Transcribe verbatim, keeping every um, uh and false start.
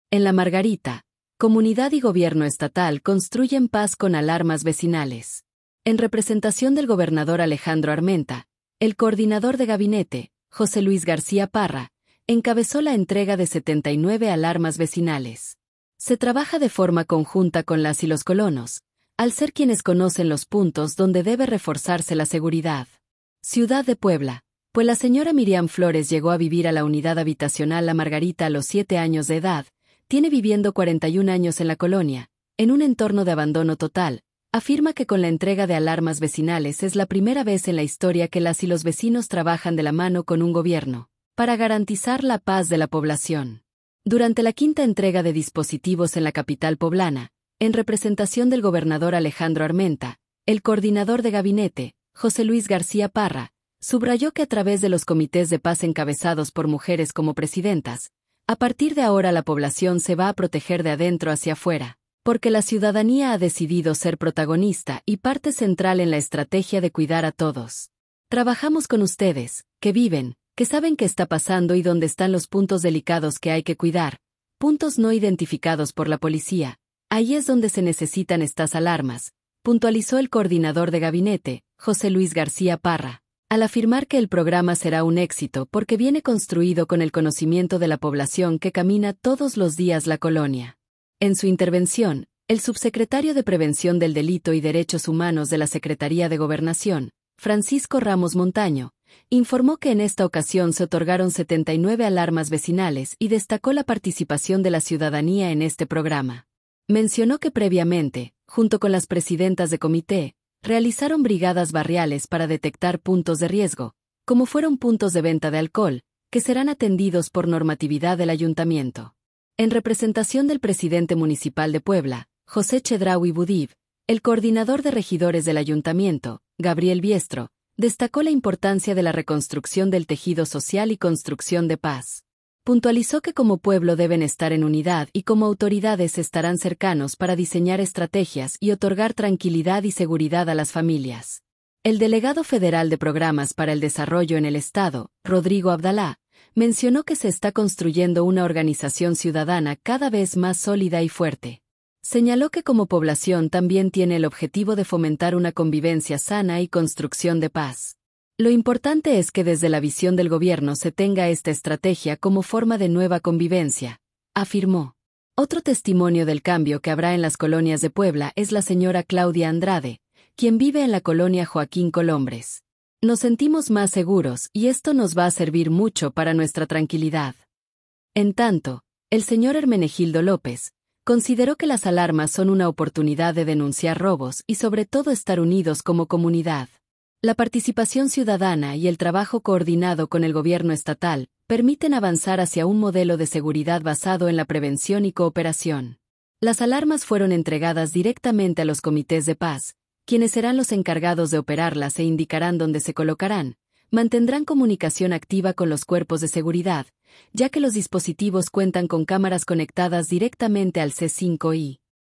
En La Margarita, comunidad y gobierno estatal construyen paz con alarmas vecinales. En representación del gobernador Alejandro Armenta, el coordinador de gabinete, José Luis García Parra, encabezó la entrega de setenta y nueve alarmas vecinales. Se trabaja de forma conjunta con las y los colonos, al ser quienes conocen los puntos donde debe reforzarse la seguridad. Ciudad de Puebla, pues la señora Miriam Flores llegó a vivir a la unidad habitacional La Margarita a los siete años de edad, tiene viviendo cuarenta y un años en la colonia, en un entorno de abandono total. Afirma que con la entrega de alarmas vecinales es la primera vez en la historia que las y los vecinos trabajan de la mano con un gobierno, para garantizar la paz de la población. Durante la quinta entrega de dispositivos en la capital poblana, en representación del gobernador Alejandro Armenta, el coordinador de gabinete, José Luis García Parra, subrayó que a través de los comités de paz encabezados por mujeres como presidentas, a partir de ahora la población se va a proteger de adentro hacia afuera, porque la ciudadanía ha decidido ser protagonista y parte central en la estrategia de cuidar a todos. Trabajamos con ustedes, que viven, que saben qué está pasando y dónde están los puntos delicados que hay que cuidar, puntos no identificados por la policía. Ahí es donde se necesitan estas alarmas, puntualizó el coordinador de gabinete, José Luis García Parra, al afirmar que el programa será un éxito porque viene construido con el conocimiento de la población que camina todos los días la colonia. En su intervención, el subsecretario de Prevención del Delito y Derechos Humanos de la Secretaría de Gobernación, Francisco Ramos Montaño, informó que en esta ocasión se otorgaron setenta y nueve alarmas vecinales y destacó la participación de la ciudadanía en este programa. Mencionó que previamente, junto con las presidentas de comité, realizaron brigadas barriales para detectar puntos de riesgo, como fueron puntos de venta de alcohol, que serán atendidos por normatividad del ayuntamiento. En representación del presidente municipal de Puebla, José Chedraui Budiv, el coordinador de regidores del ayuntamiento, Gabriel Biestro, destacó la importancia de la reconstrucción del tejido social y construcción de paz. Puntualizó que como pueblo deben estar en unidad y como autoridades estarán cercanos para diseñar estrategias y otorgar tranquilidad y seguridad a las familias. El delegado federal de Programas para el Desarrollo en el Estado, Rodrigo Abdalá, mencionó que se está construyendo una organización ciudadana cada vez más sólida y fuerte. Señaló que como población también tiene el objetivo de fomentar una convivencia sana y construcción de paz. Lo importante es que desde la visión del gobierno se tenga esta estrategia como forma de nueva convivencia, afirmó. Otro testimonio del cambio que habrá en las colonias de Puebla es la señora Claudia Andrade, quien vive en la colonia Joaquín Colombres. Nos sentimos más seguros y esto nos va a servir mucho para nuestra tranquilidad. En tanto, el señor Hermenegildo López consideró que las alarmas son una oportunidad de denunciar robos y sobre todo estar unidos como comunidad. La participación ciudadana y el trabajo coordinado con el gobierno estatal permiten avanzar hacia un modelo de seguridad basado en la prevención y cooperación. Las alarmas fueron entregadas directamente a los comités de paz, quienes serán los encargados de operarlas e indicarán dónde se colocarán. Mantendrán comunicación activa con los cuerpos de seguridad, ya que los dispositivos cuentan con cámaras conectadas directamente al C cinco I.